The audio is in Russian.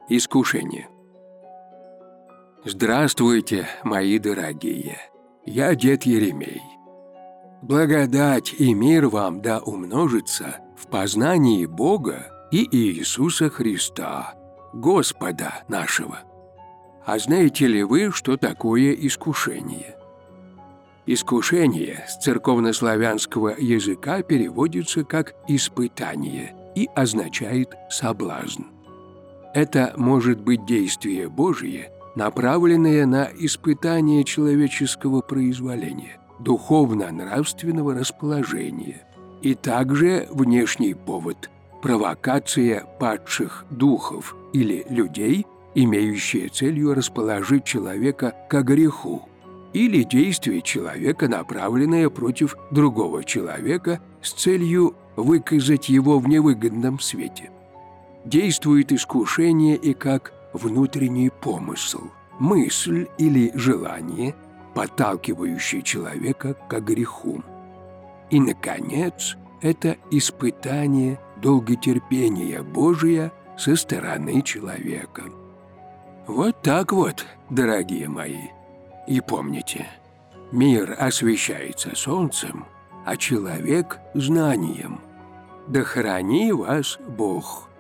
Искушение. Здравствуйте, мои дорогие! Я дед Еремей. Благодать и мир вам да умножится в познании Бога и Иисуса Христа, Господа нашего. А знаете ли вы, что такое искушение? Искушение с церковнославянского языка переводится как «испытание» и означает «соблазн». Это может быть действие Божие, направленное на испытание человеческого произволения, духовно-нравственного расположения, и также внешний повод – провокация падших духов или людей, имеющая целью расположить человека ко греху, или действие человека, направленное против другого человека с целью выказать его в невыгодном свете. Действует искушение и как внутренний помысл, мысль или желание, подталкивающее человека к греху. И, наконец, это испытание долготерпения Божия со стороны человека. Вот так вот, дорогие мои. И помните, мир освещается солнцем, а человек – знанием. Да храни вас Бог!